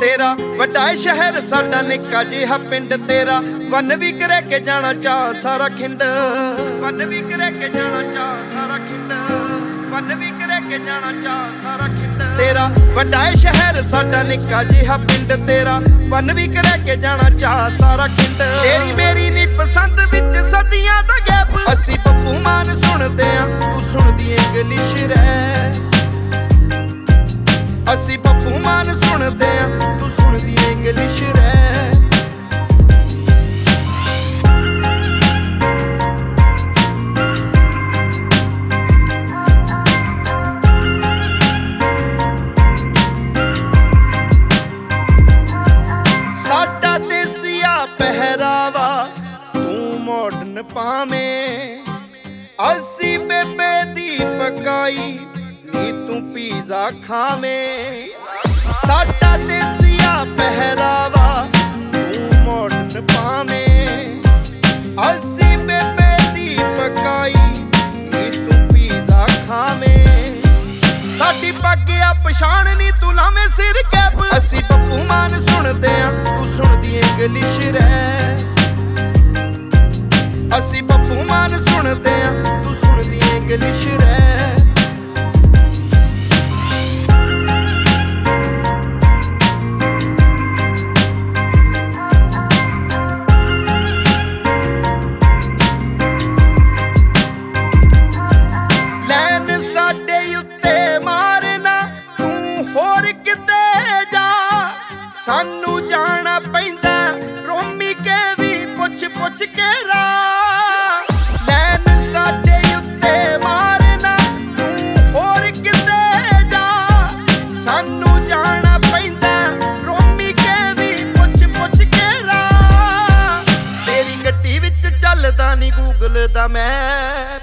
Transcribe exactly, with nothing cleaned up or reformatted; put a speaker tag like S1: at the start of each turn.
S1: ਤੇਰਾ ਵੱਡਾ ਸ਼ਹਿਰ ਸਾਡਾ ਨਿੱਕਾ ਜਿਹਾ ਪਿੰਡ ਤੇਰਾ ਵਨ ਵੀ ਕਰੈ ਕੇ ਜਾਣਾ ਚਾਹ ਸਾਰਾ ਖਿੰਡ ਵਨ ਵੀ ਕਰੈ ਕੇ ਜਾਣਾ ਚਾਹ ਸਾਰਾ ਖਿੰਡ ਵਨ ਵੀ ਕਰੈ ਕੇ ਜਾਣਾ ਚਾਹ ਸਾਰਾ ਖਿੰਡ ਤੇਰਾ ਵੱਡਾ ਸ਼ਹਿਰ ਸਾਡਾ ਨਿੱਕਾ ਜਿਹਾ ਪਿੰਡ ਤੇਰਾ ਵਨ ਵੀ ਕਰੈ ਕੇ ਜਾਣਾ ਚਾਹ ਸਾਰਾ ਖਿੰਡ ਤੇਰੀ ਮੇਰੀ ਨੀ ਪਸੰਦ ਵਿੱਚ ਸਦੀਆਂ ਦਾ ਗੈਪ ਅਸੀਂ ਪੱਪੂ ਮਾਨ ਸੁਣਦੇ ਆ ਤੂੰ ਸੁਣਦੀ ਇੰਗਲਿਸ਼ ਰਹਿ ਅਸੀਂ ਪੱਪੂ ਮਾਨ ਸੁਣਦੇ ਆ ਤੂੰ ਸੁਣਦੀ ਇੰਗਲਿਸ਼ ਰਹਿ ਸਾਡਾ ਦੇਸੀਆ ਪਹਿਰਾਵਾ ਤੂੰ ਮਾਡਰਨ ਪਾਵੇਂ ਅਸੀਂ ਬੇਬੇ ਦੀ ਪਕਾਈ ਨੀ ਤੂੰ ਪੀਜ਼ਾ ਖਾਵੇਂ ਸਾਡਾ ਦੇਸੀਆ ਪਹਿਰਾਵਾ ਤੂੰ ਮਾਡਰਨ ਪਾਵੇਂ ਅਸੀਂ ਬੇਬੇ ਦੀ ਪਕਾਈ ਨੀ ਤੂੰ ਪੀਜ਼ਾ ਖਾਵੇਂ ਸਾਡੀ ਪੱਗਿਆ ਪਛਾਣ ਨੀ ਤੂੰ ਲਾਵੇਂ ਸਿਰ ਕੈਪ ਅਸੀਂ ਪੱਪੂ ਮਾਨ ਸੁਣਦੇ ਆ ਤੂੰ ਸੁਣਦੀ ਇੰਗਲਿਸ਼ ਰਹਿ ਅਸੀਂ ਪੱਪੂ ਮਾਨ ਸੁਣਦੇ ਆ ਤੂੰ ਸੁਣਦੀ ਇੰਗਲਿਸ਼ ਰਹਿ ਸਾਨੂੰ ਜਾਣਾ ਪੈਂਦਾ ਰੋਮੀ ਕੇ ਵੀ ਪੁੱਛ ਪੁੱਛ ਕੇ ਰਾਹ ਲੈਨ ਸਾਡੇ ਉੱਤੇ ਮਾਰਨਾ ਤੂੰ ਹੋਰ ਕਿਤੇ ਜਾ ਸਾਨੂੰ ਜਾਣਾ ਪੈਂਦਾ ਰੋਮੀ ਕੇ ਵੀ ਪੁੱਛ ਪੁੱਛ ਕੇ ਰਾਹ ਤੇਰੀ ਗੱਡੀ ਵਿੱਚ ਚੱਲਦਾ ਨੀ ਗੂਗਲ ਦਾ ਮੈਪ